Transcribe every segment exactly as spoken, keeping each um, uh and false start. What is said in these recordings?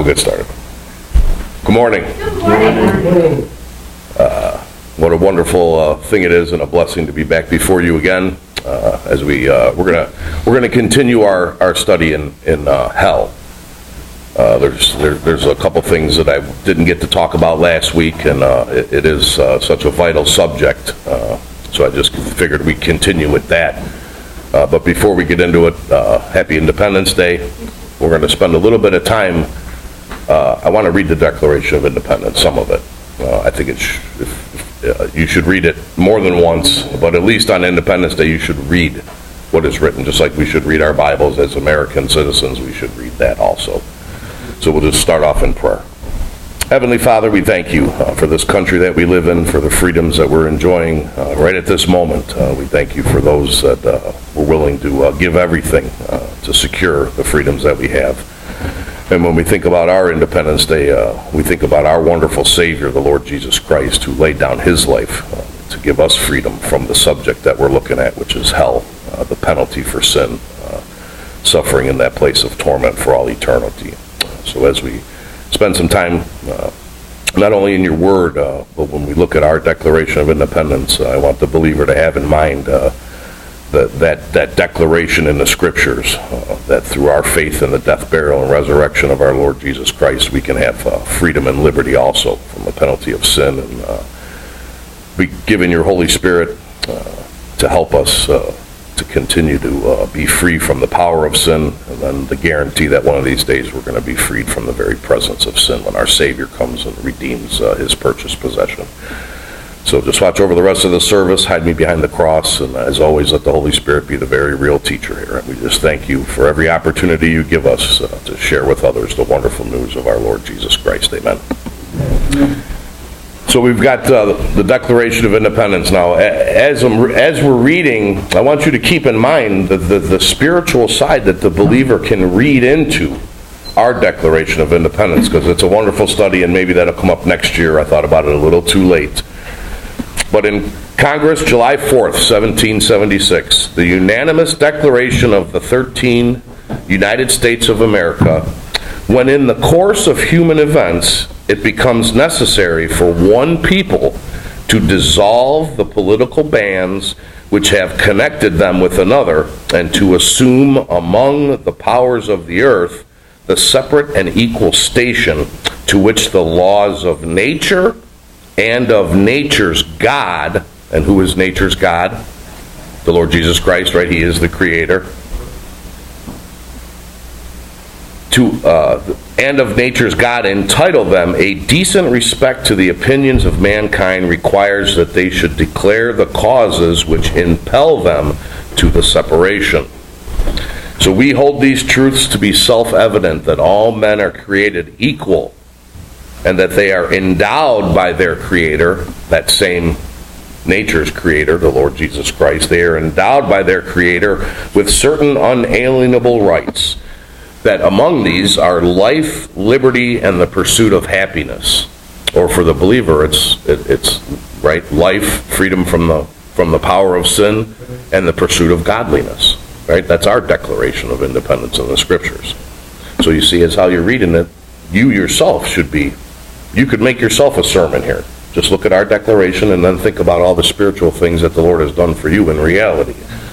get started. Good morning. Good morning. Uh, what a wonderful uh, thing it is, and a blessing to be back before you again. Uh, as we uh, we're gonna we're gonna continue our, our study in in uh, hell. Uh, there's there, there's a couple things that I didn't get to talk about last week, and uh, it, it is uh, such a vital subject. Uh, so I just figured we'd continue with that. Uh, but before we get into it, uh, Happy Independence Day. We're going to spend a little bit of time. Uh, I want to read the Declaration of Independence, some of it. Uh, I think it sh- if, if, uh, you should read it more than once, but at least on Independence Day you should read what is written, just like we should read our Bibles as American citizens. We should read that also. So we'll just start off in prayer. Heavenly Father, we thank you uh, for this country that we live in, for the freedoms that we're enjoying uh, right at this moment. Uh, we thank you for those that uh, were willing to uh, give everything uh, to secure the freedoms that we have. And when we think about our Independence Day, uh, we think about our wonderful Savior, the Lord Jesus Christ, who laid down his life uh, to give us freedom from the subject that we're looking at, which is hell, uh, the penalty for sin, uh, suffering in that place of torment for all eternity. So as we spend some time uh, not only in your word, uh, but when we look at our Declaration of Independence, uh, I want the believer to have in mind uh, the, that, that declaration in the Scriptures, uh, that through our faith in the death, burial, and resurrection of our Lord Jesus Christ, we can have uh, freedom and liberty also from the penalty of sin, and uh, be given your Holy Spirit uh, to help us uh, to continue to uh, be free from the power of sin, and then the guarantee that one of these days we're going to be freed from the very presence of sin when our Savior comes and redeems uh, his purchased possession. So just watch over the rest of the service, hide me behind the cross, and as always, let the Holy Spirit be the very real teacher here. And we just thank you for every opportunity you give us uh, to share with others the wonderful news of our Lord Jesus Christ. Amen. Amen. So we've got uh, the Declaration of Independence. Now, as, I'm, as we're reading, I want you to keep in mind the, the, the spiritual side that the believer can read into our Declaration of Independence, because it's a wonderful study, and maybe that'll come up next year. I thought about it a little too late. But in Congress, July fourth, seventeen seventy-six, the unanimous declaration of the thirteen United States of America, when in the course of human events it becomes necessary for one people to dissolve the political bands which have connected them with another, and to assume among the powers of the earth the separate and equal station to which the laws of nature and of nature's God, and who is nature's God? The Lord Jesus Christ, right? He is the Creator. To uh, and of nature's God entitle them a decent respect to the opinions of mankind requires that they should declare the causes which impel them to the separation. So we hold these truths to be self-evident, that all men are created equal, and that they are endowed by their Creator, that same nature's Creator, the Lord Jesus Christ. They are endowed by their Creator with certain unalienable rights, that among these are life, liberty, and the pursuit of happiness. Or for the believer, it's it, it's right life, freedom from the from the power of sin, and the pursuit of godliness. Right? That's our Declaration of Independence in the Scriptures. So you see, as how you're reading it, you yourself should be. You could make yourself a sermon here. Just look at our declaration and then think about all the spiritual things that the Lord has done for you in reality.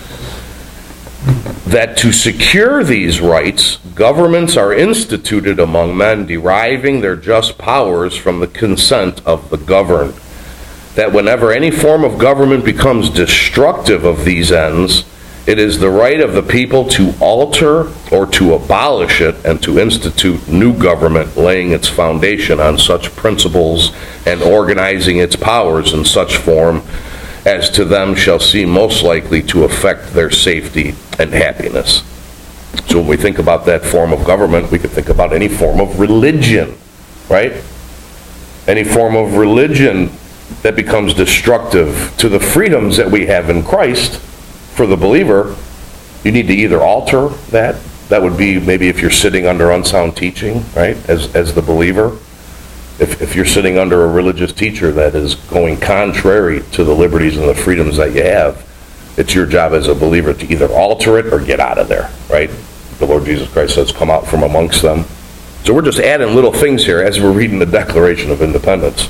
That to secure these rights, governments are instituted among men, deriving their just powers from the consent of the governed. That whenever any form of government becomes destructive of these ends, it is the right of the people to alter or to abolish it, and to institute new government, laying its foundation on such principles and organizing its powers in such form as to them shall seem most likely to affect their safety and happiness. So when we think about that form of government, we could think about any form of religion, right? Any form of religion that becomes destructive to the freedoms that we have in Christ. For the believer, you need to either alter that. That would be maybe if you're sitting under unsound teaching, right, as as the believer. If, if you're sitting under a religious teacher that is going contrary to the liberties and the freedoms that you have, it's your job as a believer to either alter it or get out of there, right? The Lord Jesus Christ says, come out from amongst them So we're just adding little things here as we're reading the Declaration of Independence.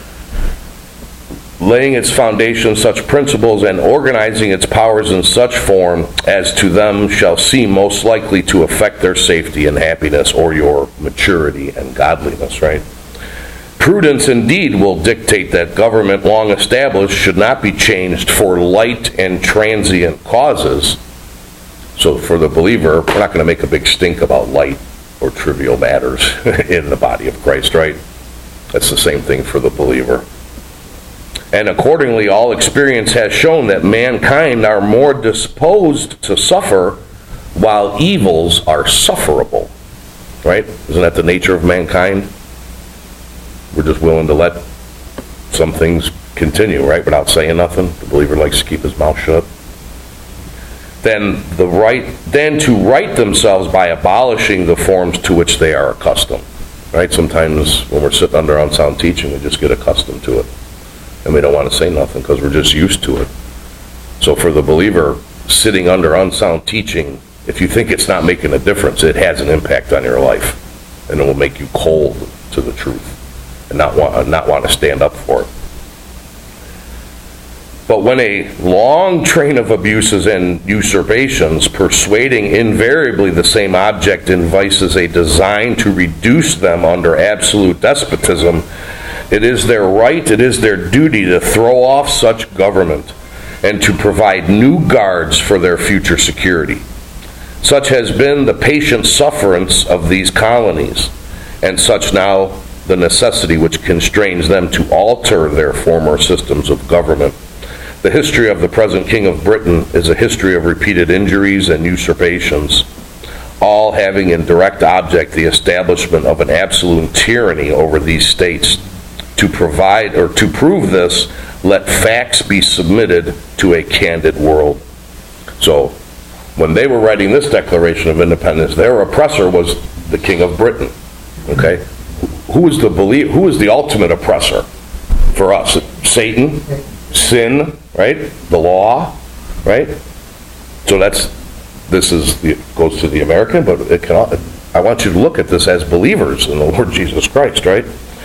Laying its foundation such principles and organizing its powers in such form as to them shall seem most likely to affect their safety and happiness, or your maturity and godliness, right? Prudence indeed will dictate that government long established should not be changed for light and transient causes. So for the believer, we're not going to make a big stink about light or trivial matters in the body of Christ, right? That's the same thing for the believer. And accordingly, all experience has shown that mankind are more disposed to suffer while evils are sufferable. Right? Isn't that the nature of mankind? We're just willing to let some things continue, right, without saying nothing. The believer likes to keep his mouth shut. Then the right, then to right themselves by abolishing the forms to which they are accustomed. Right? Sometimes when we're sitting under unsound teaching, we just get accustomed to it. And we don't want to say nothing because we're just used to it. So for the believer, sitting under unsound teaching, if you think it's not making a difference, it has an impact on your life. And it will make you cold to the truth and not want, not want to stand up for it. But when a long train of abuses and usurpations, persuading invariably the same object in vices a design to reduce them under absolute despotism, it is their right, it is their duty to throw off such government and to provide new guards for their future security. Such has been the patient sufferance of these colonies, and such now the necessity which constrains them to alter their former systems of government. The history of the present King of Britain is a history of repeated injuries and usurpations, all having in direct object the establishment of an absolute tyranny over these states. To provide or to prove this, let facts be submitted to a candid world. So, when they were writing this Declaration of Independence, their oppressor was the King of Britain. Okay, who is the belie- Who is the ultimate oppressor for us? Satan, sin, right? The law, right? So that's this is the, goes to the American, but it can. I want you to look at this as believers in the Lord Jesus Christ, right?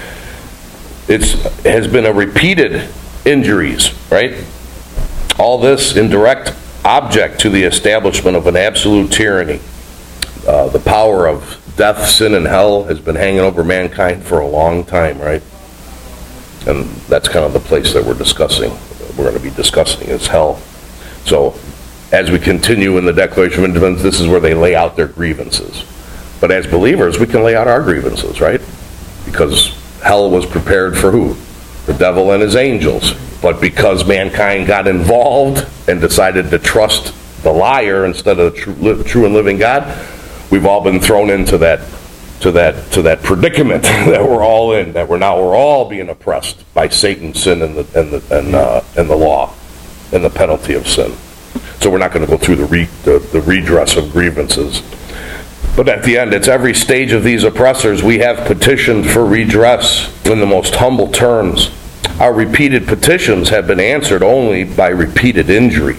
It's has been a repeated injuries, right? All this in direct object to the establishment of an absolute tyranny. Uh, the power of death, sin, and hell has been hanging over mankind for a long time, right? And that's kind of the place that we're discussing. We're going to be discussing is hell. So, as we continue in the Declaration of Independence, this is where they lay out their grievances. But as believers, we can lay out our grievances, right? Because hell was prepared for who? The devil and his angels. But because mankind got involved and decided to trust the liar instead of the true, true and living God, we've all been thrown into that to that to that predicament that we're all in. That we're now we're all being oppressed by Satan's sin and the and the and, uh, and the law and the penalty of sin. So we're not going to go through the, re, the the redress of grievances. But at the end, it's every stage of these oppressors we have petitioned for redress in the most humble terms. Our repeated petitions have been answered only by repeated injury.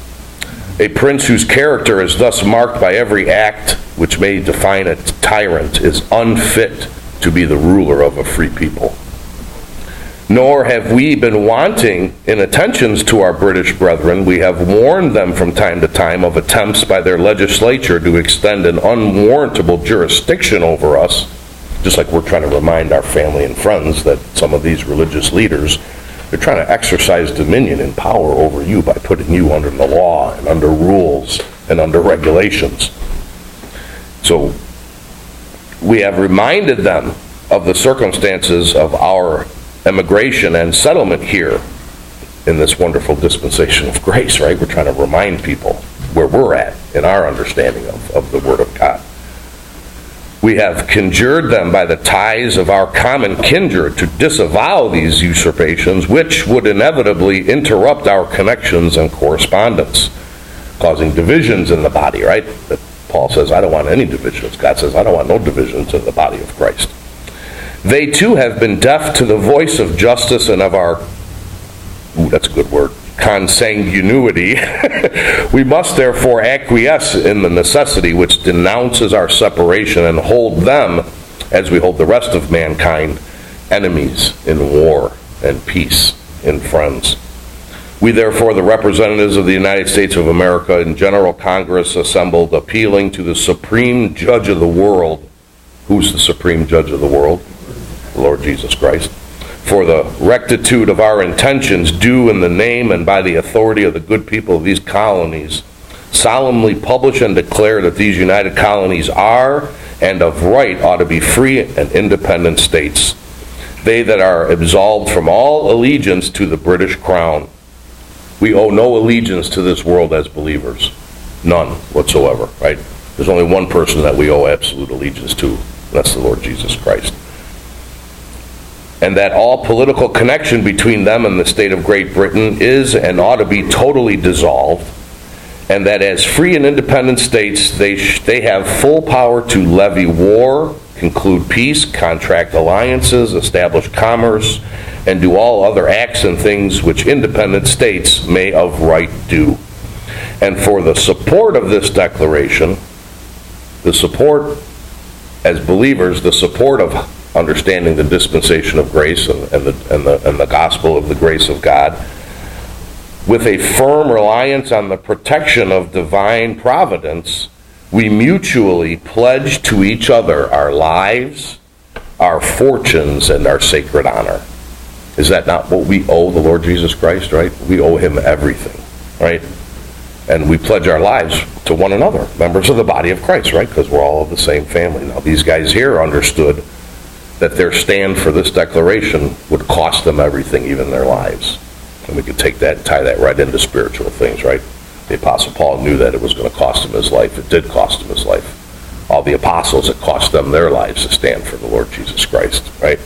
A prince whose character is thus marked by every act which may define a tyrant is unfit to be the ruler of a free people. Nor have we been wanting in attentions to our British brethren. We have warned them from time to time of attempts by their legislature to extend an unwarrantable jurisdiction over us, just like we're trying to remind our family and friends that some of these religious leaders, they're trying to exercise dominion and power over you by putting you under the law and under rules and under regulations. So we have reminded them of the circumstances of our emigration and settlement here in this wonderful dispensation of grace, right? We're trying to remind people where we're at in our understanding of, of the Word of God. We have conjured them by the ties of our common kindred to disavow these usurpations, which would inevitably interrupt our connections and correspondence, causing divisions in the body, right? That Paul says, I don't want any divisions. God says, I don't want no divisions in the body of Christ. They too have been deaf to the voice of justice and of our, ooh, that's a good word, consanguinity. We must therefore acquiesce in the necessity which denounces our separation and hold them as we hold the rest of mankind enemies in war and peace in friends. We therefore, the representatives of the United States of America in General Congress assembled, appealing to the Supreme Judge of the world. Who's the Supreme Judge of the world? The Lord Jesus Christ. For the rectitude of our intentions, due in the name and by the authority of the good people of these colonies, solemnly publish and declare that these united colonies are, and of right ought to be free and independent states. They that are absolved from all allegiance to the British Crown. We owe no allegiance to this world as believers. None whatsoever, right? There's only one person that we owe absolute allegiance to. And that's the Lord Jesus Christ. And that all political connection between them and the state of Great Britain is and ought to be totally dissolved. And that as free and independent states, they, sh- they have full power to levy war, conclude peace, contract alliances, establish commerce, and do all other acts and things which independent states may of right do. And for the support of this declaration, the support as believers, the support of understanding the dispensation of grace and, and, the, and, the, and the gospel of the grace of God, with a firm reliance on the protection of divine providence, we mutually pledge to each other our lives, our fortunes, and our sacred honor. Is that not what we owe the Lord Jesus Christ, right? We owe him everything, right? And we pledge our lives to one another, members of the body of Christ, right? Because we're all of the same family. Now, these guys here understood that their stand for this declaration would cost them everything, even their lives. And we could take that and tie that right into spiritual things, right? The Apostle Paul knew that it was going to cost him his life. It did cost him his life. All the apostles, it cost them their lives to stand for the Lord Jesus Christ, right?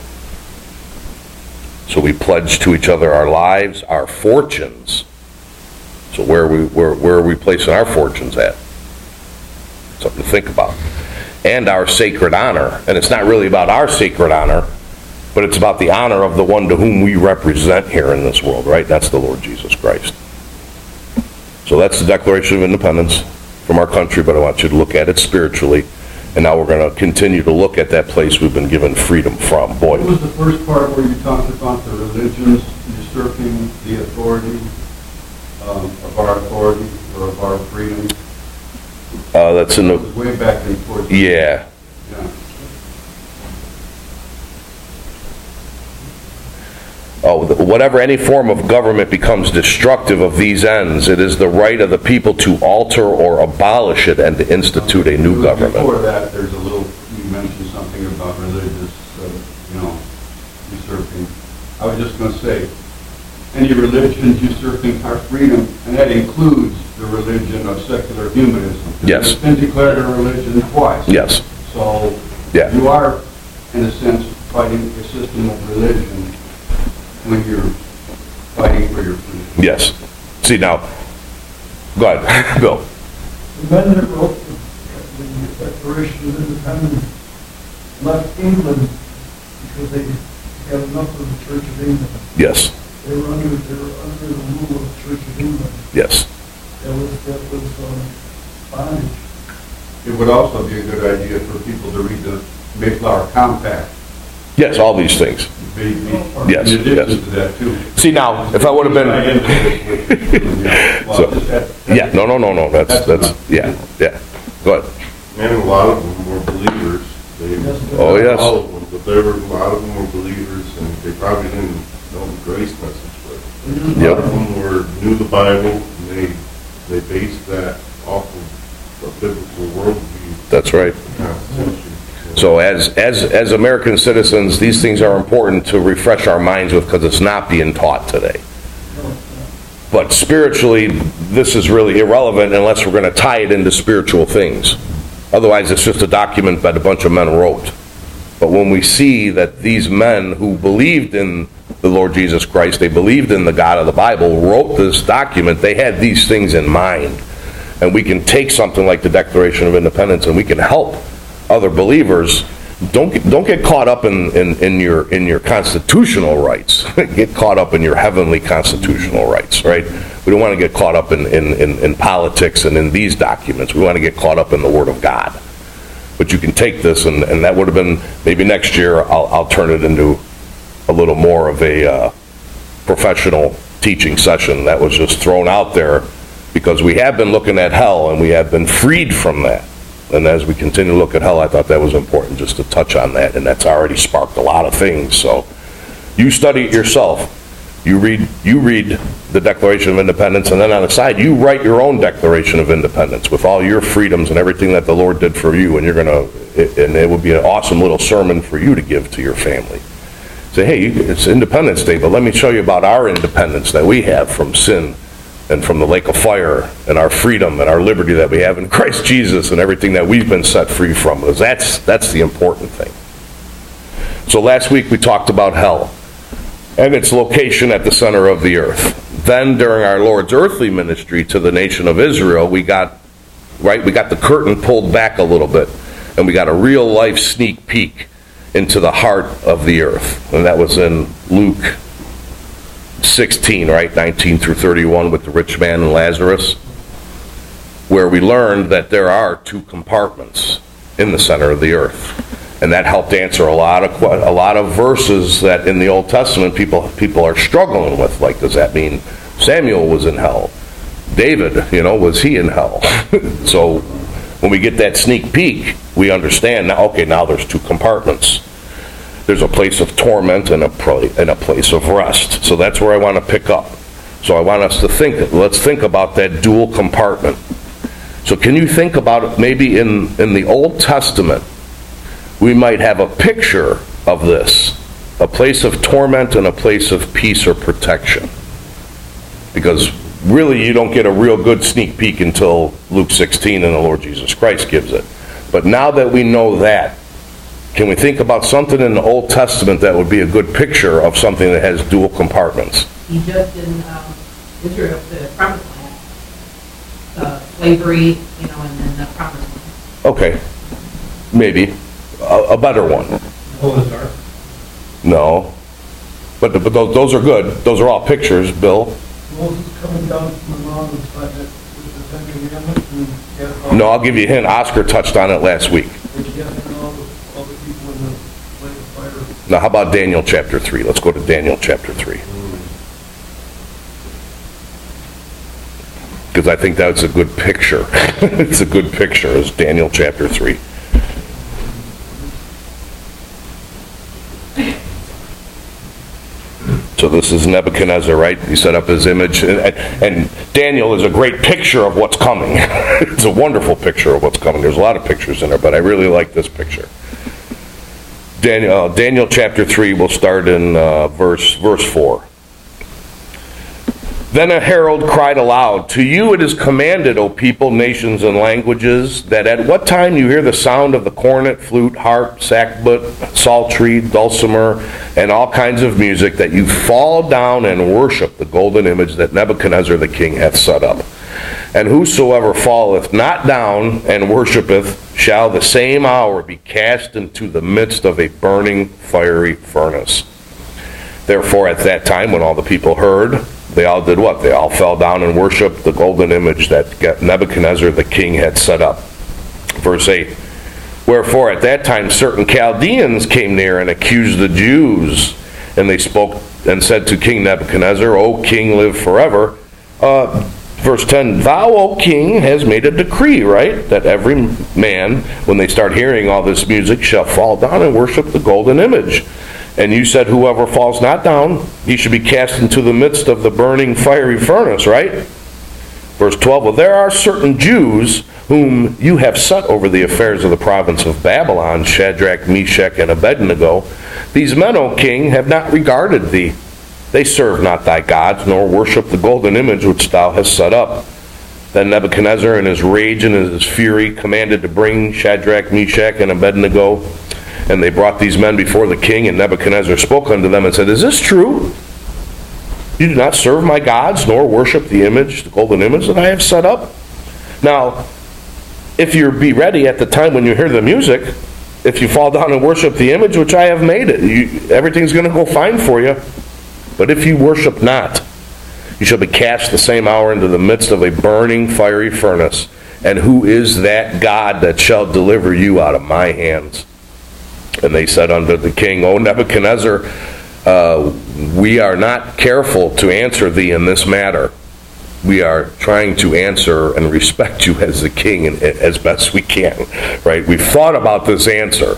So we pledge to each other our lives, our fortunes. So where are we, where, where are we placing our fortunes at? Something to think about. And our sacred honor. And it's not really about our sacred honor, but it's about the honor of the one to whom we represent here in this world, right? That's the Lord Jesus Christ. So that's the Declaration of Independence from our country, but I want you to look at it spiritually. And now we're going to continue to look at that place we've been given freedom from. Boy. What was the first part where you talked about the religions usurping the authority um, of our authority or of our freedom? Uh, that's in the... It was way back in fourteen. Yeah. Yeah. Oh, whatever any form of government becomes destructive of these ends, it is the right of the people to alter or abolish it and to institute a new government. Before that, there's a little, you mentioned something about religious, uh, you know, usurping. I was just going to say, any religion usurping our freedom, and that includes the religion of secular humanism. Yes. It's been declared a religion twice. Yes. So Yeah. you are, in a sense, fighting a system of religion when you're fighting for your freedom. Yes. See now, go ahead, Bill. The men that wrote the, the Declaration of Independence left England because they had enough of the Church of England. Yes. They were under, they were under the rule of the Church of England. Yes. That was, that was um, bondage. It would also be a good idea for people to read the Mayflower Compact. Yes, all these things. Be, be, Yes, in addition yes. to that, too. See now, if I would have Right been... into it with- you know, well, So, just that- that- Yeah, no, no, no, no, that's, That's that's, enough. yeah, yeah. Go ahead. And a lot of them were believers. They, Oh, yes. All of them, but there were, a lot of them were believers, and they probably didn't know the grace message, but a Yep. lot of them were, knew the Bible, and they, they based that off of a biblical worldview. That's right. Constitution. So as, as, as American citizens, these things are important to refresh our minds with because it's not being taught today. But spiritually, this is really irrelevant unless we're going to tie it into spiritual things. Otherwise, it's just a document that a bunch of men wrote. But when we see that these men who believed in the Lord Jesus Christ, they believed in the God of the Bible, wrote this document, they had these things in mind. And we can take something like the Declaration of Independence and we can help other believers. Don't get, don't get caught up in, in, in your in your constitutional rights. Get caught up in your heavenly constitutional rights, right? We don't want to get caught up in, in, in, in politics and in these documents. We want to get caught up in the Word of God. But you can take this, and, and that would have been, maybe next year, I'll, I'll turn it into a little more of a uh, professional teaching session that was just thrown out there, because we have been looking at hell, and we have been freed from that. And as we continue to look at hell, I thought that was important just to touch on that, and that's already sparked a lot of things. So you study it yourself. You read, you read the Declaration of Independence, and then on the side, you write your own Declaration of Independence with all your freedoms and everything that the Lord did for you, and you're gonna, and it would be an awesome little sermon for you to give to your family. Say, hey, it's Independence Day, but let me show you about our independence that we have from sin and from the lake of fire, and our freedom and our liberty that we have in Christ Jesus, and everything that we've been set free from. Because that's that's the important thing. So last week we talked about hell and its location at the center of the earth. Then during our Lord's earthly ministry to the nation of Israel, we got, right, we got the curtain pulled back a little bit, and we got a real life sneak peek into the heart of the earth. And that was in Luke sixteen, right, nineteen through thirty-one, with the rich man and Lazarus, where we learned that there are two compartments in the center of the earth. And that helped answer a lot of a lot of verses that in the Old Testament people people are struggling with. Like, does that mean Samuel was in hell? David, you know, was he in hell? So when we get that sneak peek, we understand now, okay, now there's two compartments. There's a place of torment and a, and a place of rest. So that's where I want to pick up. So I want us to think, let's think about that dual compartment. So can you think about it, maybe in, in the Old Testament, we might have a picture of this, a place of torment and a place of peace or protection. Because really you don't get a real good sneak peek until Luke sixteen and the Lord Jesus Christ gives it. But now that we know that, can we think about something in the Old Testament that would be a good picture of something that has dual compartments? Egypt and um, Israel, the promised land, uh, slavery, you know, and then the promised land. Okay, maybe. A, a better one. Ozark. No. But, but those, those are good. Those are all pictures, Bill. Moses coming down from the mountain with the Ten Commandments, and he had all, No, I'll give you a hint. Oscar touched on it last week. and he had all the, all the people in the lake of fire. Now, how about Daniel chapter three? Let's go to Daniel chapter three. Because I think that's a good picture. It's a good picture, is Daniel chapter three. So this is Nebuchadnezzar, right? He set up his image. And, and Daniel is a great picture of what's coming. It's a wonderful picture of what's coming. There's a lot of pictures in there, but I really like this picture. Daniel, uh, Daniel chapter three, we'll start in uh, verse, verse four. Then a herald cried aloud, "To you it is commanded, O people, nations, and languages, that at what time you hear the sound of the cornet, flute, harp, sackbut, psaltery, dulcimer, and all kinds of music, that you fall down and worship the golden image that Nebuchadnezzar the king hath set up. And whosoever falleth not down and worshipeth shall the same hour be cast into the midst of a burning fiery furnace." Therefore at that time, when all the people heard, they all did what? They all fell down and worshiped the golden image that Nebuchadnezzar the king had set up. Verse eight. Wherefore at that time certain Chaldeans came near and accused the Jews, and they spoke and said to King Nebuchadnezzar, "O king, live forever." Uh, verse ten, "Thou, O king, has made a decree," right? "That every man, when they start hearing all this music, shall fall down and worship the golden image. And you said, whoever falls not down, he should be cast into the midst of the burning fiery furnace," right? Verse twelve, "Well, there are certain Jews whom you have set over the affairs of the province of Babylon, Shadrach, Meshach, and Abednego. These men, O king, have not regarded thee. They serve not thy gods, nor worship the golden image which thou hast set up." Then Nebuchadnezzar, in his rage and in his fury, commanded to bring Shadrach, Meshach, and Abednego. And they brought these men before the king, and Nebuchadnezzar spoke unto them and said, "Is this true? You do not serve my gods, nor worship the image, the golden image that I have set up? Now, if you be ready at the time when you hear the music, if you fall down and worship the image which I have made it, you, everything's going to go fine for you. But if you worship not, you shall be cast the same hour into the midst of a burning fiery furnace. And who is that God that shall deliver you out of my hands? And they said unto the king, O Nebuchadnezzar, uh, we are not careful to answer thee in this matter. We are trying to answer and respect you as the king and as best we can, right? We've thought about this answer.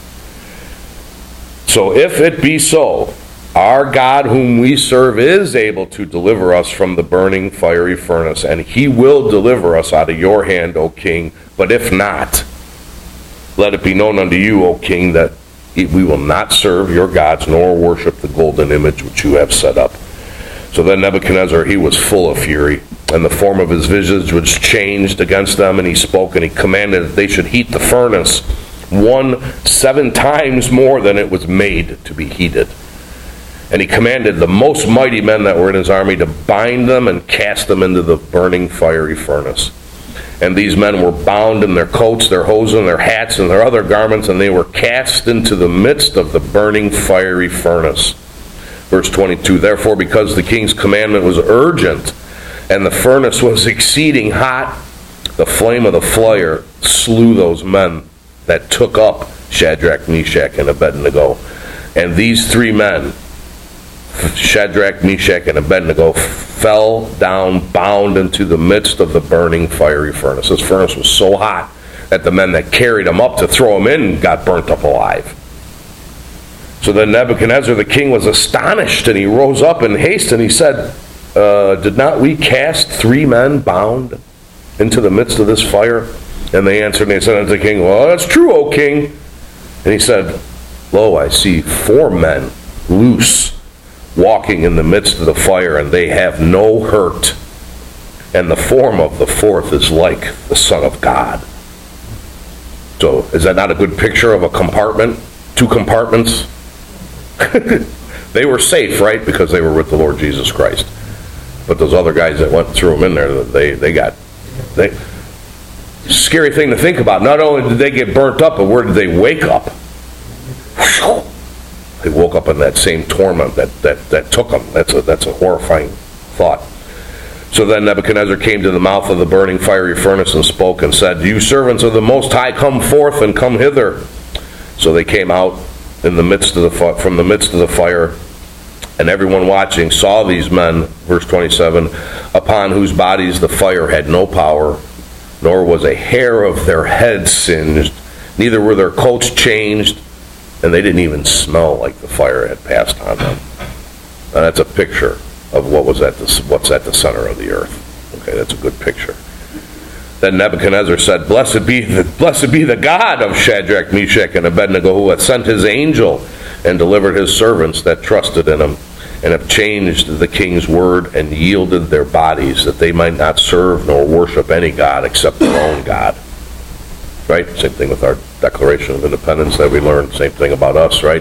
So if it be so, our God whom we serve is able to deliver us from the burning fiery furnace, and he will deliver us out of your hand, O king. But if not, let it be known unto you, O king, that we will not serve your gods nor worship the golden image which you have set up. So then Nebuchadnezzar, he was full of fury, and the form of his visage was changed against them, and he spoke, and he commanded that they should heat the furnace one seven times more than it was made to be heated. And he commanded the most mighty men that were in his army to bind them and cast them into the burning fiery furnace. And these men were bound in their coats, their hosen, their hats, and their other garments, and they were cast into the midst of the burning fiery furnace. Verse twenty-two, therefore, because the king's commandment was urgent, and the furnace was exceeding hot, the flame of the fire slew those men that took up Shadrach, Meshach, and Abednego. And these three men, Shadrach, Meshach, and Abednego, fell down bound into the midst of the burning fiery furnace. This furnace was so hot that the men that carried them up to throw them in got burnt up alive. So then Nebuchadnezzar the king was astonished, and he rose up in haste, and he said, uh, did not we cast three men bound into the midst of this fire? And they answered, and they said unto the king, well, that's true, O king. And he said, lo, I see four men loose, walking in the midst of the fire, and they have no hurt. And the form of the fourth is like the Son of God. So is that not a good picture of a compartment? Two compartments? They were safe, right? Because they were with the Lord Jesus Christ. But those other guys that went threw them in there, they, they got... They, scary thing to think about. Not only did they get burnt up, but where did they wake up? They woke up in that same torment that, that, that took them. That's a, that's a horrifying thought. So then Nebuchadnezzar came to the mouth of the burning fiery furnace and spoke and said, you servants of the Most High, come forth and come hither. So they came out in the midst of the from the midst of the fire, and everyone watching saw these men, verse twenty-seven, upon whose bodies the fire had no power, nor was a hair of their heads singed, neither were their coats changed, and they didn't even smell like the fire had passed on them. Now that's a picture of what was at the, what's at the center of the earth. Okay, that's a good picture. Then Nebuchadnezzar said, Blessed be the, blessed be the God of Shadrach, Meshach, and Abednego, who hath sent his angel and delivered his servants that trusted in him, and have changed the king's word and yielded their bodies, that they might not serve nor worship any god except their own God. Right? Same thing with our Declaration of Independence that we learned. Same thing about us, right?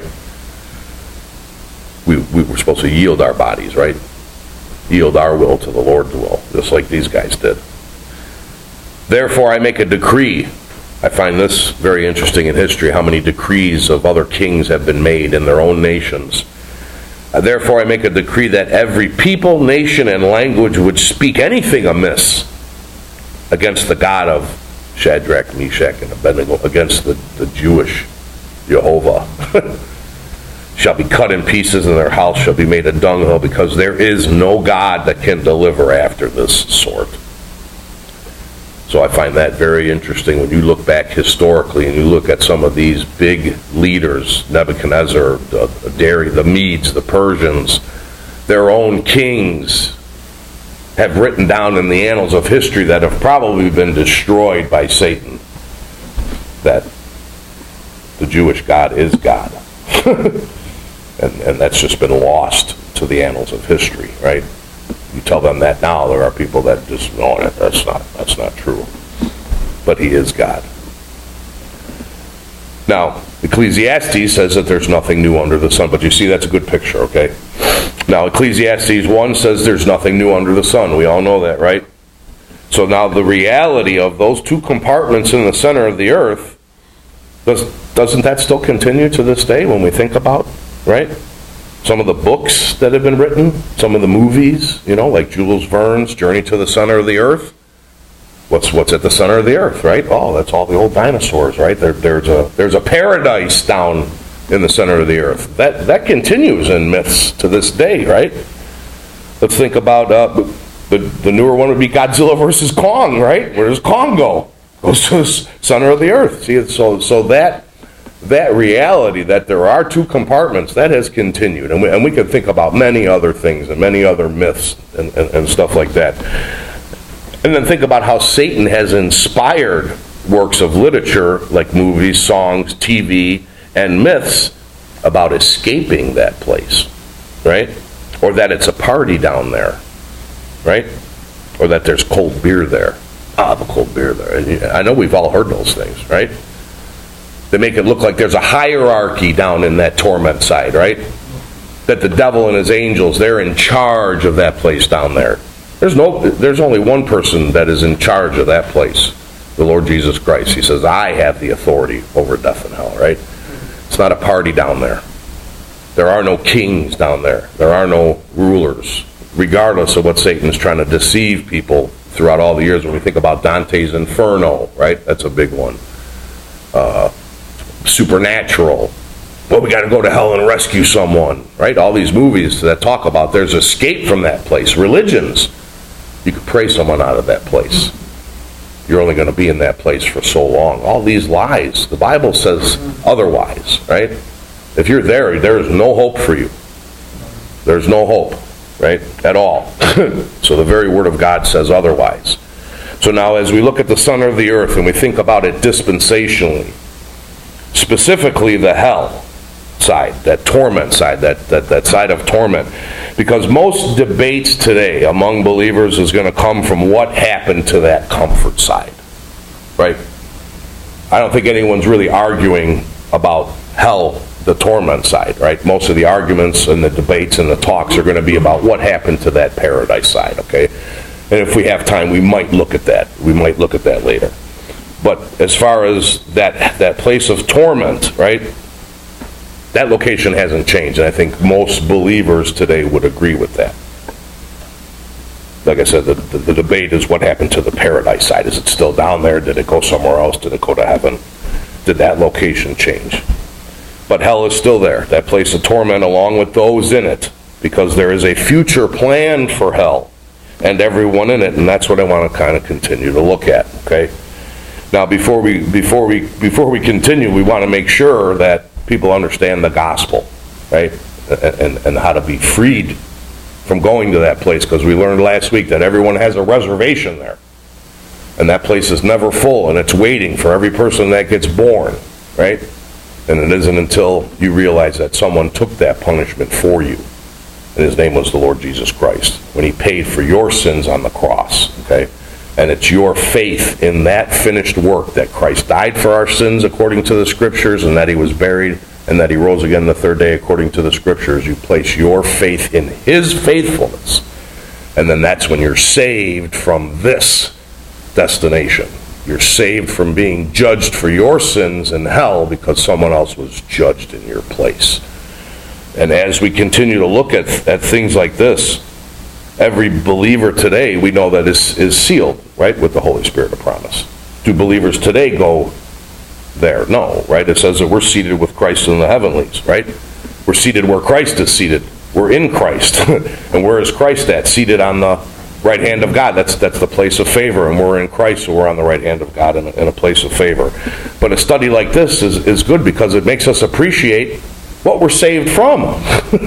We, we were supposed to yield our bodies, right? Yield our will to the Lord's will, just like these guys did. Therefore I make a decree. I find this very interesting in history, how many decrees of other kings have been made in their own nations. Therefore I make a decree that every people, nation, and language which speak anything amiss against the God of Shadrach, Meshach, and Abednego, against the, the Jewish Jehovah, shall be cut in pieces, and their house shall be made a dunghill, because there is no God that can deliver after this sort. So I find that very interesting when you look back historically and you look at some of these big leaders, Nebuchadnezzar, the, Darius, the Medes, the Persians, their own kings have written down in the annals of history that have probably been destroyed by Satan, that the Jewish God is God. and, and that's just been lost to the annals of history, right? You tell them that now, there are people that just, no, that, that's not, that's not true. But he is God. Now, Ecclesiastes says that there's nothing new under the sun, but you see that's a good picture, okay? Now, Ecclesiastes one says there's nothing new under the sun. We all know that, right? So now the reality of those two compartments in the center of the earth, does, doesn't that still continue to this day when we think about, right? Some of the books that have been written, some of the movies, you know, like Jules Verne's Journey to the Center of the Earth. What's what's at the center of the earth, right? Oh, that's all the old dinosaurs, right? There, there's a there's a paradise down in the center of the earth. That that continues in myths to this day, right? Let's think about uh, the the newer one would be Godzilla versus Kong, right? Where does Kong go? Goes to the center of the earth. See, so so that that reality that there are two compartments, that has continued, and we and we could think about many other things and many other myths and, and, and stuff like that. And then think about how Satan has inspired works of literature like movies, songs, T V, and myths about escaping that place, right? Or that it's a party down there, right? Or that there's cold beer there. Ah, the cold beer there. I know we've all heard those things, right? They make it look like there's a hierarchy down in that torment side, right? That the devil and his angels, they're in charge of that place down there. There's no, there's only one person that is in charge of that place, the Lord Jesus Christ. He says, I have the authority over death and hell, right? It's not a party down there. There are no kings down there. There are no rulers, regardless of what Satan's trying to deceive people throughout all the years. When we think about Dante's Inferno, right? That's a big one. Uh, supernatural. Well, we got to go to hell and rescue someone, right? All these movies that talk about there's escape from that place. Religions. You could pray someone out of that place. You're only going to be in that place for so long. All these lies. The Bible says otherwise, right? If you're there, there's no hope for you. There's no hope, right? At all. So the very Word of God says otherwise. So now as we look at the center of the earth and we think about it dispensationally, specifically the hell side, that torment side, that, that, that side of torment. Because most debates today among believers is going to come from what happened to that comfort side. Right? I don't think anyone's really arguing about hell, the torment side, right? Most of the arguments and the debates and the talks are going to be about what happened to that paradise side, okay? And if we have time, we might look at that. We might look at that later. But as far as that that place of torment, right? That location hasn't changed, and I think most believers today would agree with that. Like I said, the, the, the debate is what happened to the paradise side. Is it still down there? Did it go somewhere else? Did it go to heaven? Did that location change? But hell is still there, that place of torment along with those in it, because there is a future plan for hell and everyone in it, and that's what I want to kind of continue to look at, okay? Now, before we before we before we continue, we want to make sure that people understand the gospel, right? And, and how to be freed from going to that place, because we learned last week that everyone has a reservation there. And that place is never full, and it's waiting for every person that gets born, right? And it isn't until you realize that someone took that punishment for you. And his name was the Lord Jesus Christ, when he paid for your sins on the cross, okay? And it's your faith in that finished work, that Christ died for our sins according to the Scriptures, and that he was buried, and that he rose again the third day according to the Scriptures. You place your faith in his faithfulness. And then that's when you're saved from this destination. You're saved from being judged for your sins in hell because someone else was judged in your place. And as we continue to look at, at things like this, every believer today, we know that is, is sealed, right, with the Holy Spirit of promise. Do believers today go there? No, right? It says that we're seated with Christ in the heavenlies, right? We're seated where Christ is seated. We're in Christ. And where is Christ at? Seated on the right hand of God. That's that's the place of favor. And we're in Christ, so we're on the right hand of God in a, in a place of favor. But a study like this is, is good because it makes us appreciate what we're saved from.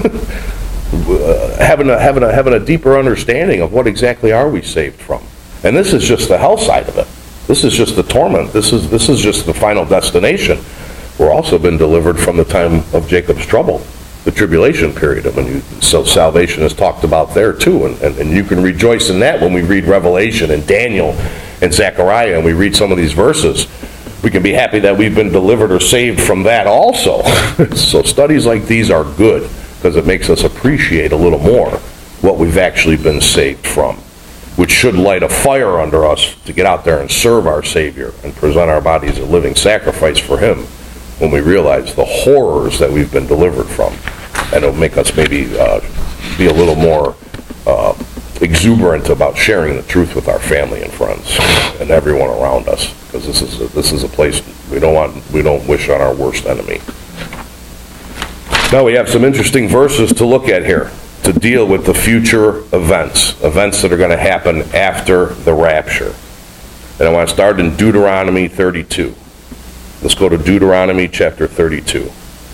Uh, having a having a having a deeper understanding of what exactly are we saved from. And this is just the hell side of it. This is just the torment. This is this is just the final destination. We're also been delivered from the time of Jacob's trouble, the tribulation period. And when you, so salvation is talked about there too, and, and, and you can rejoice in that when we read Revelation and Daniel and Zechariah, and we read some of these verses. We can be happy that we've been delivered or saved from that also. So studies like these are good, because it makes us appreciate a little more what we've actually been saved from, which should light a fire under us to get out there and serve our Savior and present our bodies a living sacrifice for him when we realize the horrors that we've been delivered from. And it'll make us maybe uh, be a little more uh, exuberant about sharing the truth with our family and friends and everyone around us, because this is a, this is a place we don't want we don't wish on our worst enemy. Now we have some interesting verses to look at here to deal with the future events, events that are going to happen after the rapture. And I want to start in Deuteronomy thirty-two. Let's go to Deuteronomy chapter thirty-two.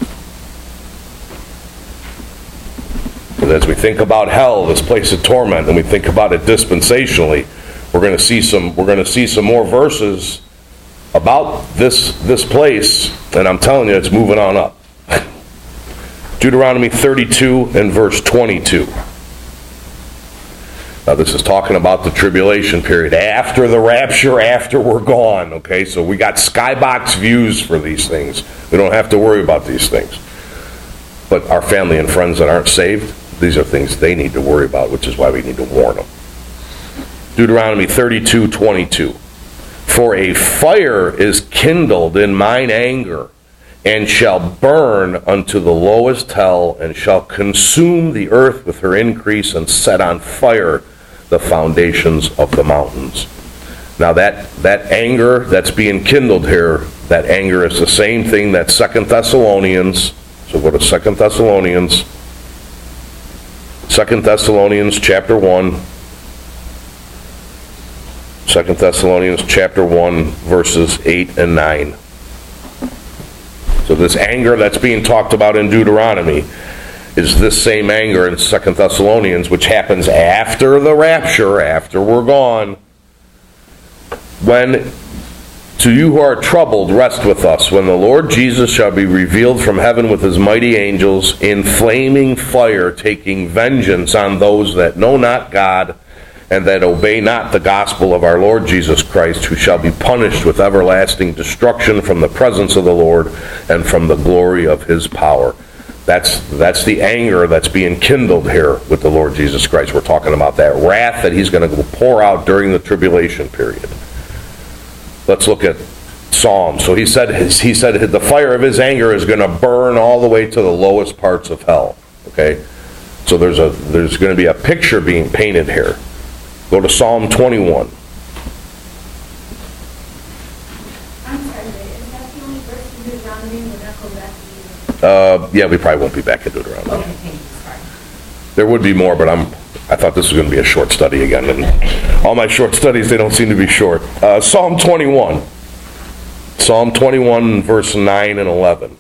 Because as we think about hell, this place of torment, and we think about it dispensationally, we're going to see some we're going to see some more verses about this this place, and I'm telling you, it's moving on up. Deuteronomy thirty-two and verse twenty-two. Now this is talking about the tribulation period, after the rapture, after we're gone, okay? So we got skybox views for these things. We don't have to worry about these things. But our family and friends that aren't saved, these are things they need to worry about, which is why we need to warn them. Deuteronomy thirty-two twenty-two. For a fire is kindled in mine anger, and shall burn unto the lowest hell, and shall consume the earth with her increase, and set on fire the foundations of the mountains. Now that, that anger that's being kindled here, that anger is the same thing that Second Thessalonians, so go to Second Thessalonians, Second Thessalonians chapter one, Second Thessalonians chapter one, verses eight and nine. So this anger that's being talked about in Deuteronomy is this same anger in Second Thessalonians, which happens after the rapture, after we're gone. When, to you who are troubled, rest with us, when the Lord Jesus shall be revealed from heaven with his mighty angels, in flaming fire, taking vengeance on those that know not God, and that obey not the gospel of our Lord Jesus Christ, who shall be punished with everlasting destruction from the presence of the Lord and from the glory of his power. That's, that's the anger that's being kindled here with the Lord Jesus Christ. We're talking about that wrath that he's going to pour out during the tribulation period. Let's look at Psalm. So he said, his, he said the fire of his anger is going to burn all the way to the lowest parts of hell. Okay? So there's a there's going to be a picture being painted here. Go to Psalm twenty-one. I'm sorry, is that the only verse in Deuteronomy? We're not going back to you. Uh, yeah, we probably won't be back in Deuteronomy. Okay, thank you, sorry. There would be more, but I'm. I thought this was going to be a short study again, and all my short studies, they don't seem to be short. Uh, Psalm twenty-one. Psalm twenty-one, verse nine and eleven.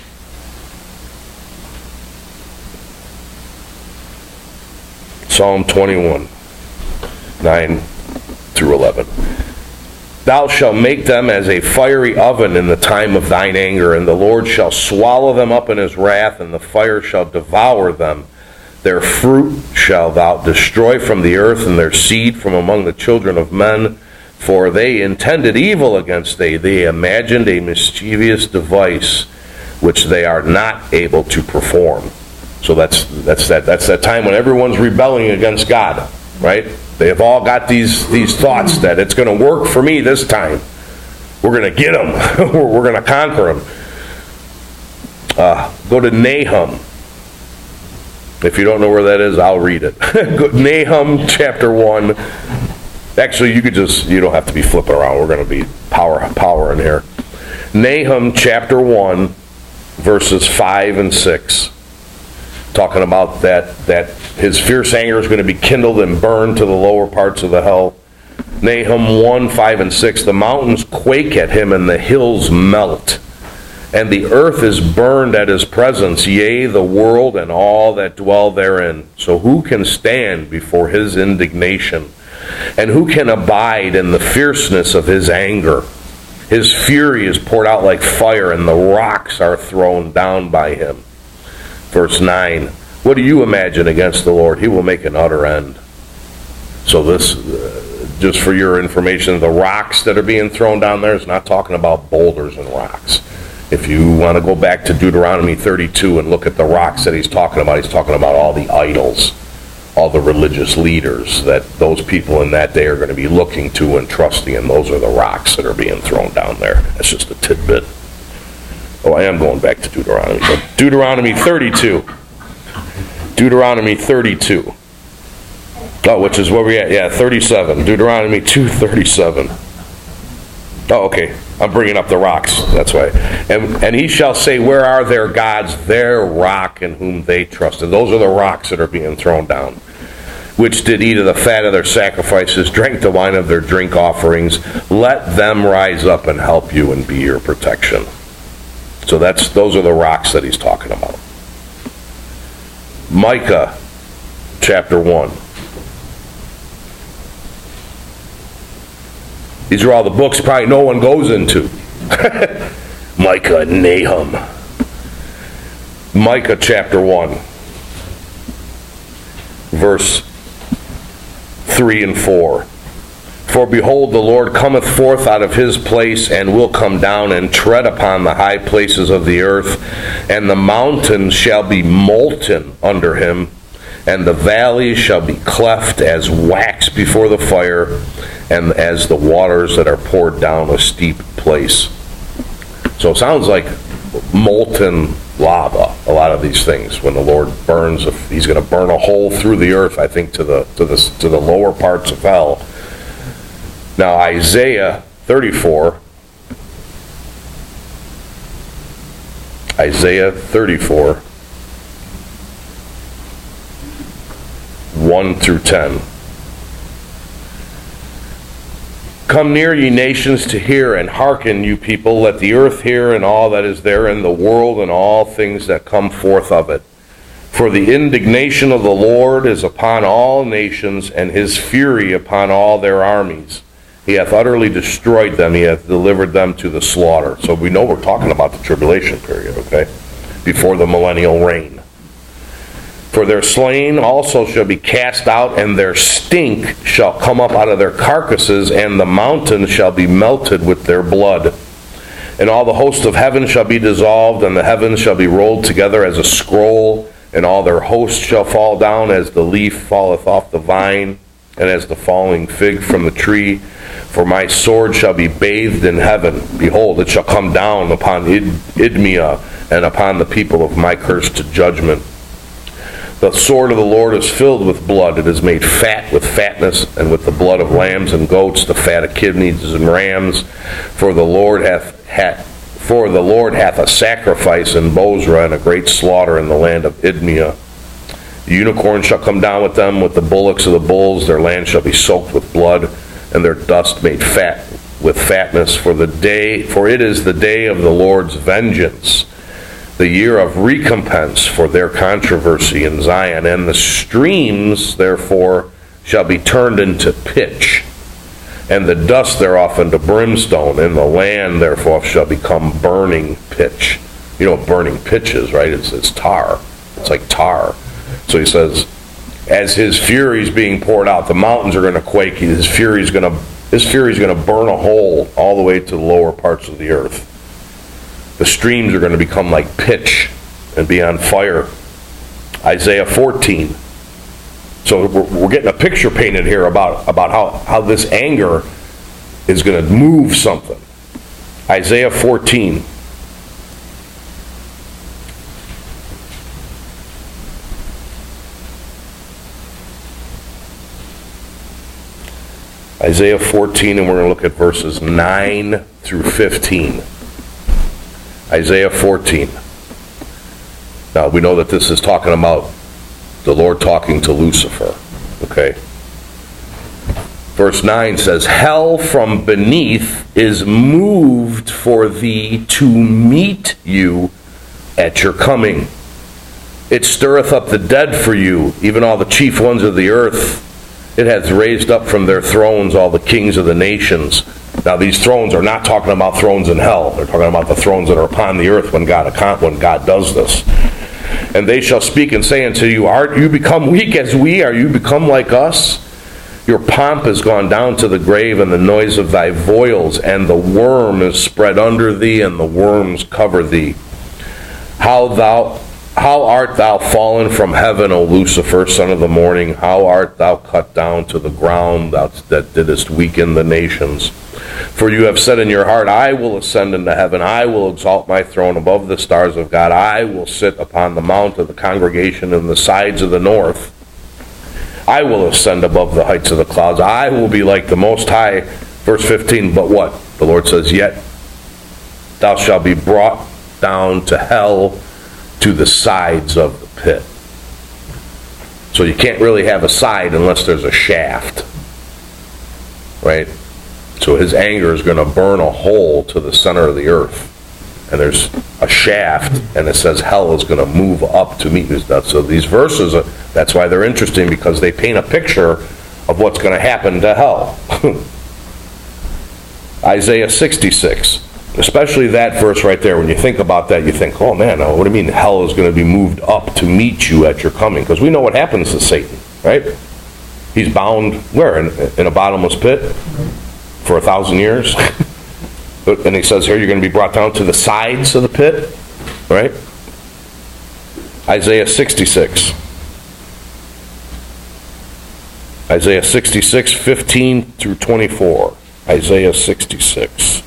Psalm twenty-one, nine through eleven. Thou shalt make them as a fiery oven in the time of thine anger, and the Lord shall swallow them up in his wrath, and the fire shall devour them. Their fruit shall thou destroy from the earth, and their seed from among the children of men. For they intended evil against thee. They imagined a mischievous device, which they are not able to perform. So that's that's that that's that time when everyone's rebelling against God, right? They have all got these these thoughts that it's going to work for me this time. We're going to get them. we're we're going to conquer them. Uh, go to Nahum. If you don't know where that is, I'll read it. Nahum chapter one. Actually, you could just, you don't have to be flipping around. We're going to be power, power in here. Nahum chapter one, verses five and six. Talking about that, that his fierce anger is going to be kindled and burned to the lower parts of the hell. Nahum one, five and six. The mountains quake at him and the hills melt. And the earth is burned at his presence, yea, the world and all that dwell therein. So who can stand before his indignation? And who can abide in the fierceness of his anger? His fury is poured out like fire, and the rocks are thrown down by him. Verse nine. What do you imagine against the Lord? He will make an utter end. So this, uh, just for your information, the rocks that are being thrown down there is not talking about boulders and rocks. If you want to go back to Deuteronomy thirty-two and look at the rocks that he's talking about, he's talking about all the idols, all the religious leaders that those people in that day are going to be looking to and trusting, and those are the rocks that are being thrown down there. That's just a tidbit. Oh, I am going back to Deuteronomy. But Deuteronomy thirty-two. Deuteronomy thirty-two. Oh, which is where we at? Yeah, thirty-seven. Deuteronomy two thirty-seven. Oh, okay. I'm bringing up the rocks. That's why. And, and he shall say, where are their gods? Their rock in whom they trusted. Those are the rocks that are being thrown down. Which did eat of the fat of their sacrifices, drank the wine of their drink offerings. Let them rise up and help you and be your protection. So that's those are the rocks that he's talking about. Micah chapter one. These are all the books probably no one goes into. Micah, Nahum. Micah chapter one. Verse three and four. For behold, the Lord cometh forth out of his place, and will come down and tread upon the high places of the earth, and the mountains shall be molten under him, and the valleys shall be cleft as wax before the fire, and as the waters that are poured down a steep place. So it sounds like molten lava, a lot of these things. When the Lord burns, he's going to burn a hole through the earth, I think, to the to the to the lower parts of hell. Now Isaiah thirty-four, Isaiah thirty-four, one through ten. Come near, ye nations, to hear, and hearken, you people. Let the earth hear, and all that is there in the world, and all things that come forth of it. For the indignation of the Lord is upon all nations, and his fury upon all their armies. He hath utterly destroyed them. He hath delivered them to the slaughter. So we know we're talking about the tribulation period, okay? Before the millennial reign. For their slain also shall be cast out, and their stink shall come up out of their carcasses, and the mountains shall be melted with their blood. And all the host of heaven shall be dissolved, and the heavens shall be rolled together as a scroll, and all their hosts shall fall down as the leaf falleth off the vine, and as the falling fig from the tree. For my sword shall be bathed in heaven. Behold, it shall come down upon Id- Idmea, and upon the people of my curse to judgment. The sword of the Lord is filled with blood. It is made fat with fatness, and with the blood of lambs and goats, the fat of kidneys and rams. For the Lord hath, hath for the Lord hath a sacrifice in Bozrah, and a great slaughter in the land of Idmea. The unicorn shall come down with them, with the bullocks of the bulls. Their land shall be soaked with blood, and their dust made fat with fatness. For the day, for it is the day of the Lord's vengeance, the year of recompense for their controversy in Zion. And the streams, therefore, shall be turned into pitch, and the dust thereof into brimstone, and the land, therefore, shall become burning pitch. You know what burning pitch is, right? It's, it's tar. It's like tar. So he says, as his fury is being poured out, the mountains are going to quake. His fury is going to, his fury is going to burn a hole all the way to the lower parts of the earth. The streams are going to become like pitch and be on fire. Isaiah fourteen. So we're, we're getting a picture painted here about, about how, how this anger is going to move something. Isaiah fourteen. Isaiah fourteen, and we're going to look at verses nine through fifteen. Isaiah fourteen. Now, we know that this is talking about the Lord talking to Lucifer. Okay? Verse nine says, hell from beneath is moved for thee to meet you at your coming. It stirreth up the dead for you, even all the chief ones of the earth. It hath raised up from their thrones all the kings of the nations. Now, these thrones are not talking about thrones in hell. They're talking about the thrones that are upon the earth when God when God does this. And they shall speak and say unto you, art you become weak as we? Are you become like us? Your pomp is gone down to the grave, and the noise of thy voiles, and the worm is spread under thee, and the worms cover thee. How thou How art thou fallen from heaven, O Lucifer, son of the morning? How art thou cut down to the ground, thou that didst weaken the nations? For you have said in your heart, I will ascend into heaven. I will exalt my throne above the stars of God. I will sit upon the mount of the congregation in the sides of the north. I will ascend above the heights of the clouds. I will be like the Most High. Verse fifteen, but what? The Lord says, yet thou shalt be brought down to hell, to the sides of the pit. So you can't really have a side unless there's a shaft. Right? So his anger is going to burn a hole to the center of the earth. And there's a shaft, and it says hell is going to move up to meet his death. So these verses, that's why they're interesting, because they paint a picture of what's going to happen to hell. Isaiah sixty-six, especially that verse right there. When you think about that, you think, oh man, what do you mean hell is going to be moved up to meet you at your coming? Because we know what happens to Satan, right? He's bound where? In, in a bottomless pit for a thousand years. And he says here, you're going to be brought down to the sides of the pit, right? Isaiah sixty-six. Isaiah sixty-six, fifteen through twenty-four. Isaiah sixty-six.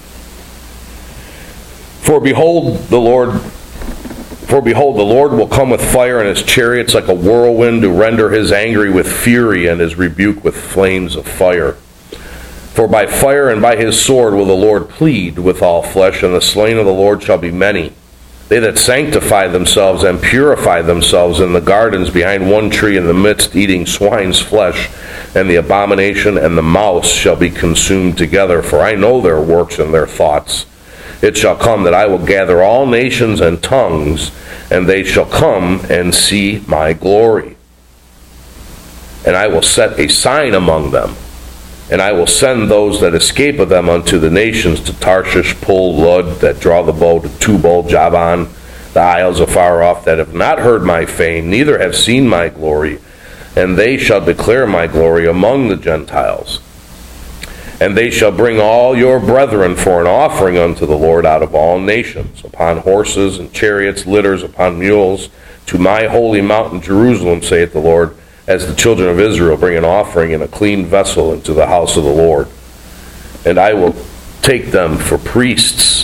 For behold, the Lord, for behold, the Lord will come with fire in his chariots like a whirlwind, to render his angry with fury and his rebuke with flames of fire. For by fire and by his sword will the Lord plead with all flesh, and the slain of the Lord shall be many. They that sanctify themselves and purify themselves in the gardens behind one tree in the midst, eating swine's flesh, and the abomination and the mouse shall be consumed together. For I know their works and their thoughts. It shall come that I will gather all nations and tongues, and they shall come and see my glory. And I will set a sign among them. And I will send those that escape of them unto the nations, to Tarshish, Pul, Lud, that draw the bow, to Tubal, Javan, the isles afar off, that have not heard my fame, neither have seen my glory. And they shall declare my glory among the Gentiles. And they shall bring all your brethren for an offering unto the Lord out of all nations, upon horses and chariots, litters, upon mules, to my holy mountain Jerusalem, saith the Lord, as the children of Israel bring an offering in a clean vessel into the house of the Lord. And I will take them for priests,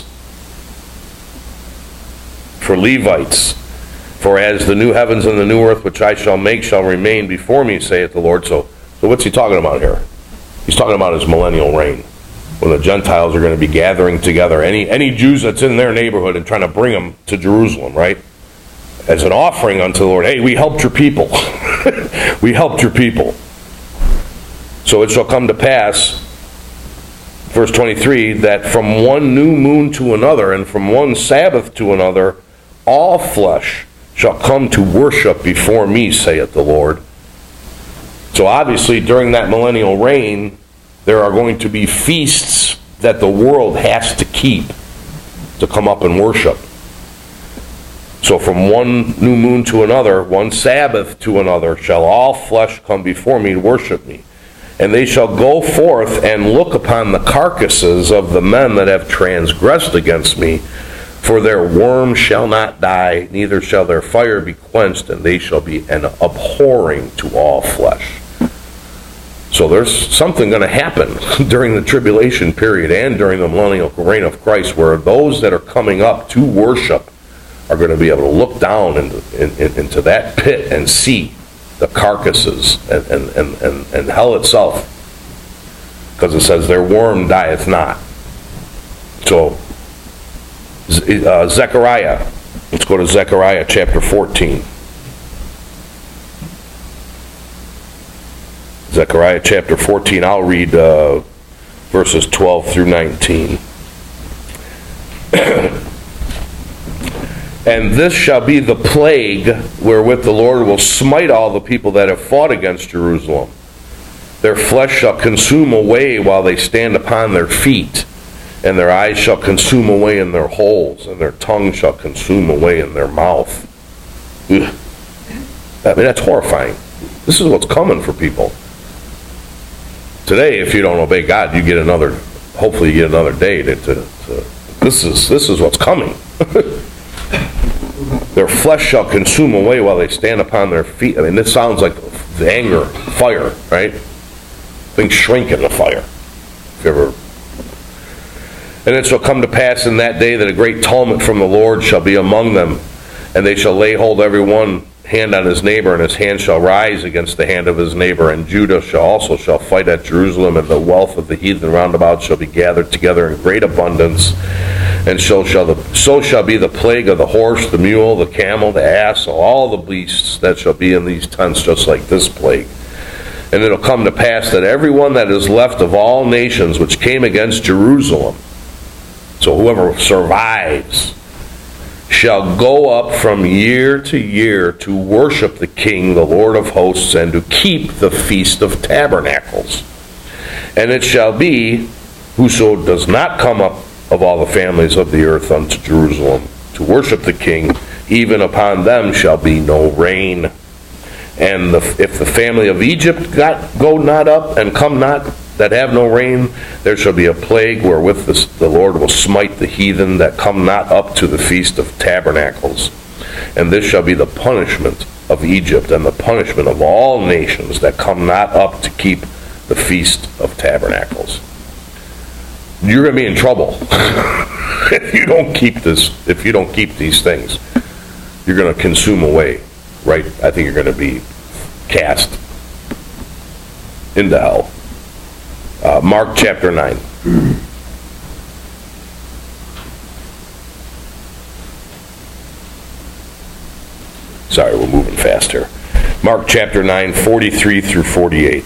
for Levites. For as the new heavens and the new earth which I shall make shall remain before me, saith the Lord. So, so what's he talking about here? He's talking about his millennial reign, when the Gentiles are going to be gathering together. Any, any Jews that's in their neighborhood and trying to bring them to Jerusalem, right? As an offering unto the Lord. Hey, we helped your people. We helped your people. So it shall come to pass, verse twenty-three, that from one new moon to another, and from one Sabbath to another, all flesh shall come to worship before me, saith the Lord. So obviously, during that millennial reign, there are going to be feasts that the world has to keep to come up and worship. So from one new moon to another, one Sabbath to another, shall all flesh come before me to worship me. And they shall go forth and look upon the carcasses of the men that have transgressed against me. For their worm shall not die, neither shall their fire be quenched, and they shall be an abhorring to all flesh. So there's something going to happen during the tribulation period and during the millennial reign of Christ, where those that are coming up to worship are going to be able to look down into, in, in, into that pit and see the carcasses and, and, and, and, and hell itself. Because it says, their worm dieth not. So, uh, Zechariah. Let's go to Zechariah chapter fourteen. Zechariah chapter fourteen. I'll read uh, verses twelve through nineteen. And this shall be the plague wherewith the Lord will smite all the people that have fought against Jerusalem. Their flesh shall consume away while they stand upon their feet, and their eyes shall consume away in their holes, and their tongue shall consume away in their mouth. Ugh. I mean, that's horrifying. This is what's coming for people. Today, if you don't obey God, you get another, hopefully you get another day to, to, to this is this is what's coming. Their flesh shall consume away while they stand upon their feet. I mean, this sounds like the anger, fire, right? Things shrink in the fire. If you ever... And it shall come to pass in that day that a great tumult from the Lord shall be among them, and they shall lay hold every one hand on his neighbor, and his hand shall rise against the hand of his neighbor. And Judah shall also shall fight at Jerusalem, and the wealth of the heathen round about shall be gathered together in great abundance. And so shall the so shall be the plague of the horse, the mule, the camel, the ass, all the beasts that shall be in these tents, just like this plague. And it'll come to pass that everyone that is left of all nations which came against Jerusalem, so whoever survives, shall go up from year to year to worship the King, the Lord of hosts, and to keep the Feast of Tabernacles. And it shall be, whoso does not come up of all the families of the earth unto Jerusalem to worship the King, even upon them shall be no rain. And the, if the family of Egypt got, go not up and come not, that have no rain, there shall be a plague wherewith the, the Lord will smite the heathen that come not up to the Feast of Tabernacles. And this shall be the punishment of Egypt, and the punishment of all nations that come not up to keep the Feast of Tabernacles. You're going to be in trouble if you don't keep this. If you don't keep these things, you're going to consume away. Right? I think you're going to be cast into hell. Uh, Mark chapter nine. Sorry, we're moving fast here. Mark chapter nine, forty-three through forty-eight.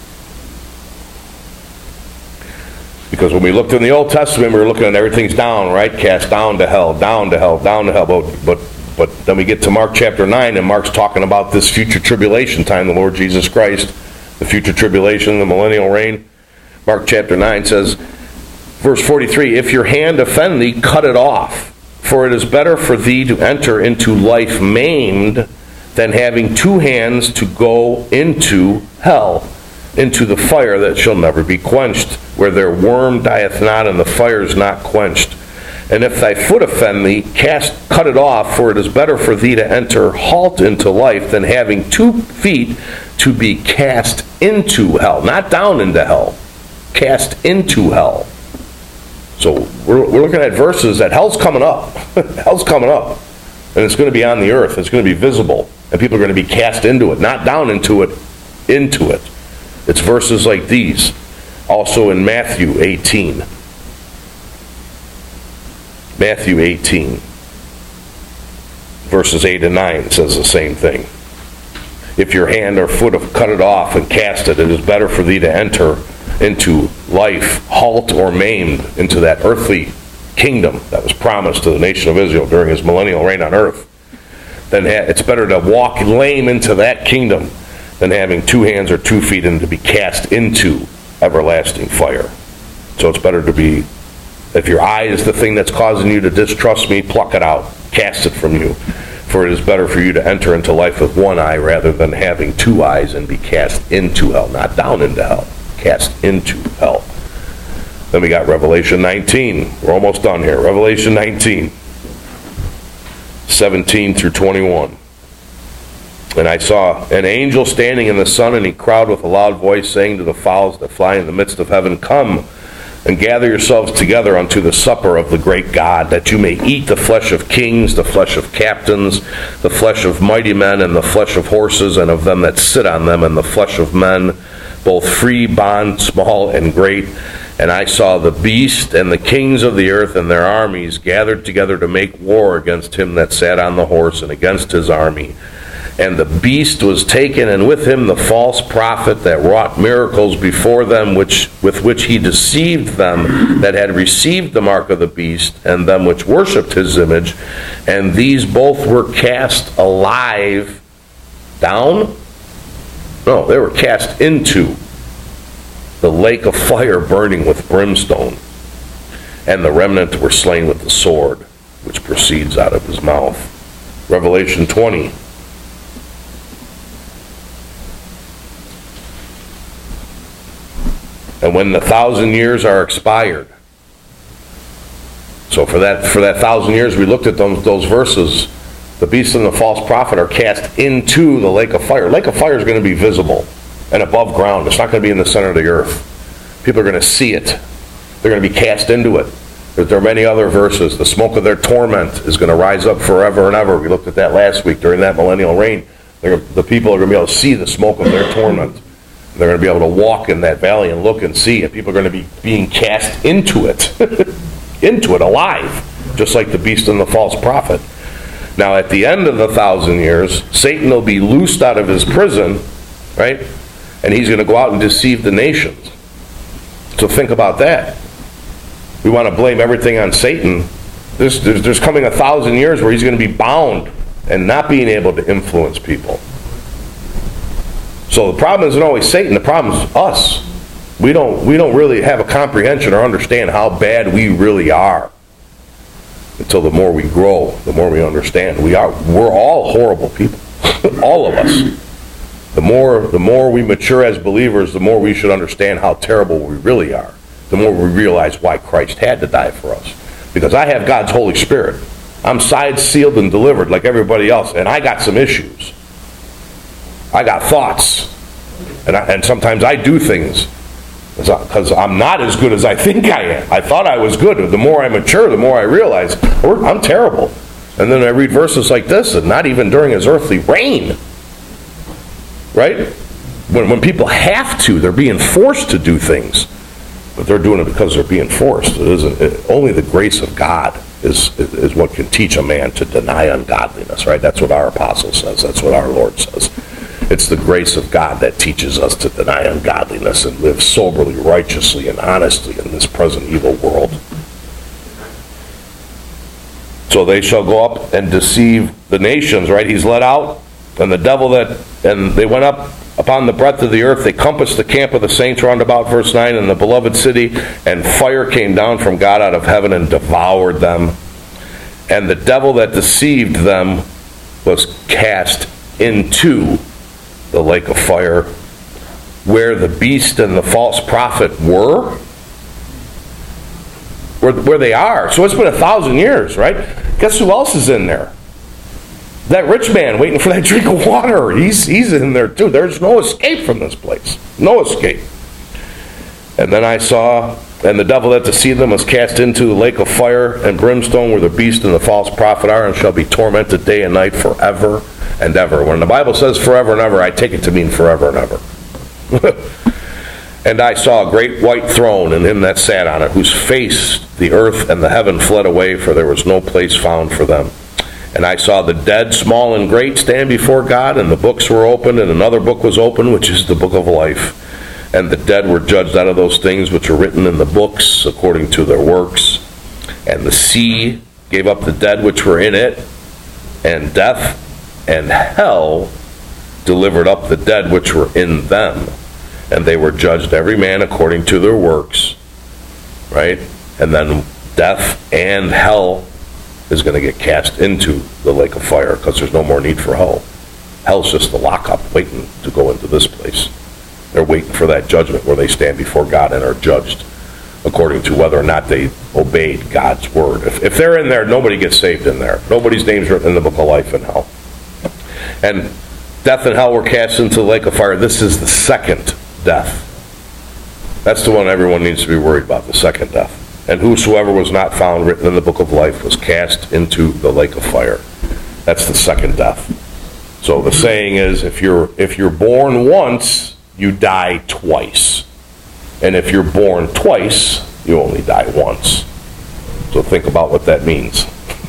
Because when we looked in the Old Testament, we were looking at everything's down, right? Cast down to hell, down to hell, down to hell. But, but, but then we get to Mark chapter nine, and Mark's talking about this future tribulation time, the Lord Jesus Christ, the future tribulation, the millennial reign. Mark chapter nine says, verse forty-three, if your hand offend thee, cut it off. For it is better for thee to enter into life maimed than having two hands to go into hell, into the fire that shall never be quenched, where their worm dieth not and the fire is not quenched. And if thy foot offend thee, cast, cut it off, for it is better for thee to enter halt into life than having two feet to be cast into hell. Not down into hell, cast into hell. So we're, we're looking at verses that hell's coming up. Hell's coming up. And it's going to be on the earth. It's going to be visible. And people are going to be cast into it. Not down into it, into it. It's verses like these. Also in Matthew eighteen. Matthew eighteen. Verses eight and nine says the same thing. If your hand or foot have cut it off and cast it, it is better for thee to enter into life, halt or maimed, into that earthly kingdom that was promised to the nation of Israel during his millennial reign on earth. Then it's better to walk lame into that kingdom than having two hands or two feet and to be cast into everlasting fire. So it's better to be, if your eye is the thing that's causing you to distrust me, pluck it out, cast it from you. For it is better for you to enter into life with one eye rather than having two eyes and be cast into hell, not down into hell. Cast into hell. Then we got Revelation nineteen. We're almost done here. Revelation nineteen, seventeen through twenty-one. And I saw an angel standing in the sun, and he cried with a loud voice, saying to the fowls that fly in the midst of heaven, come and gather yourselves together unto the supper of the great God, that you may eat the flesh of kings, the flesh of captains, the flesh of mighty men, and the flesh of horses, and of them that sit on them, and the flesh of men, both free, bond, small, and great. And I saw the beast and the kings of the earth and their armies gathered together to make war against him that sat on the horse and against his army. And the beast was taken, and with him the false prophet that wrought miracles before them, which with which he deceived them that had received the mark of the beast, and them which worshipped his image. And these both were cast alive down? No, they were cast into the lake of fire burning with brimstone. And the remnant were slain with the sword, which proceeds out of his mouth. Revelation twenty. And when the thousand years are expired. So for that for that thousand years, we looked at those, those verses. The beast and the false prophet are cast into the lake of fire. Lake of fire is going to be visible and above ground. It's not going to be in the center of the earth. People are going to see it. They're going to be cast into it. But there are many other verses. The smoke of their torment is going to rise up forever and ever. We looked at that last week during that millennial reign. They're, the people are going to be able to see the smoke of their torment. They're going to be able to walk in that valley and look and see, and people are going to be being cast into it, into it alive, just like the beast and the false prophet. Now, at the end of the thousand years, Satan will be loosed out of his prison, right? And he's going to go out and deceive the nations. So think about that. We want to blame everything on Satan. There's, there's, there's coming a thousand years where he's going to be bound and not being able to influence people. So the problem isn't always Satan. The problem is us. We don't, we don't really have a comprehension or understand how bad we really are. Until the more we grow, the more we understand. We are, we're all horrible people. All of us. The more, the more we mature as believers, the more we should understand how terrible we really are. The more we realize why Christ had to die for us. Because I have God's Holy Spirit. I'm signed, sealed, and delivered like everybody else. And I got some issues. I got thoughts. And, I, and sometimes I do things because I'm not as good as I think I am. I thought I was good. The more I mature, the more I realize I'm terrible. And then I read verses like this, and not even during his earthly reign. Right? When, when people have to, they're being forced to do things. But they're doing it because they're being forced. It isn't. It, only the grace of God is, is what can teach a man to deny ungodliness. Right? That's what our apostle says. That's what our Lord says. It's the grace of God that teaches us to deny ungodliness and live soberly, righteously, and honestly in this present evil world. So they shall go up and deceive the nations, right? He's let out, and the devil that, and they went up upon the breadth of the earth. They compassed the camp of the saints round about, verse nine, in the beloved city, and fire came down from God out of heaven and devoured them. And the devil that deceived them was cast into the lake of fire, where the beast and the false prophet were, where, where they are. So it's been a thousand years, right? Guess who else is in there? That rich man waiting for that drink of water. He's, he's in there too. There's no escape from this place. No escape. And then I saw, and the devil that deceived them was cast into the lake of fire and brimstone, where the beast and the false prophet are, and shall be tormented day and night forever and ever. When the Bible says forever and ever, I take it to mean forever and ever. And I saw a great white throne, and him that sat on it, whose face the earth and the heaven fled away, for there was no place found for them. And I saw the dead, small and great, stand before God, and the books were opened, and another book was opened, which is the book of life. And the dead were judged out of those things which are written in the books, according to their works. And the sea gave up the dead which were in it, and death and hell delivered up the dead which were in them. And they were judged every man according to their works. Right? And then death and hell is going to get cast into the lake of fire, because there's no more need for hell. Hell's just the lockup waiting to go into this place. They're waiting for that judgment where they stand before God and are judged according to whether or not they obeyed God's word. If, if they're in there, nobody gets saved in there. Nobody's name's written in the book of life in hell. And death and hell were cast into the lake of fire. This is the second death. That's the one everyone needs to be worried about, the second death. And whosoever was not found written in the book of life was cast into the lake of fire. That's the second death. So the saying is, if you're if you're born once, you die twice. And if you're born twice, you only die once. So think about what that means.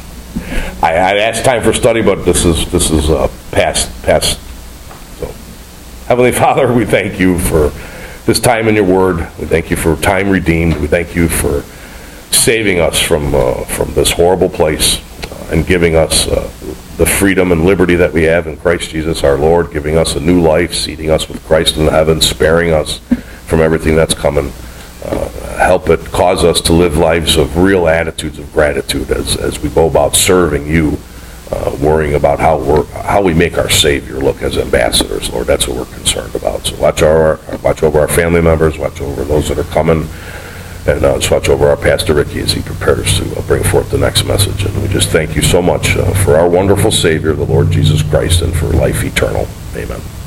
I, I asked time for study, but this is this is uh, past past. So, Heavenly Father, we thank you for this time in your word. We thank you for time redeemed. We thank you for saving us from uh, from this horrible place uh, and giving us uh, the freedom and liberty that we have in Christ Jesus our Lord, giving us a new life, seating us with Christ in the heavens, sparing us from everything that's coming. Uh, help it cause us to live lives of real attitudes of gratitude as, as we go about serving you, uh, worrying about how we're, how we make our Savior look as ambassadors, Lord. That's what we're concerned about. So watch our watch over our family members, watch over those that are coming, and uh, just watch over our Pastor Ricky as he prepares to uh, bring forth the next message. And we just thank you so much uh, for our wonderful Savior, the Lord Jesus Christ, and for life eternal. Amen.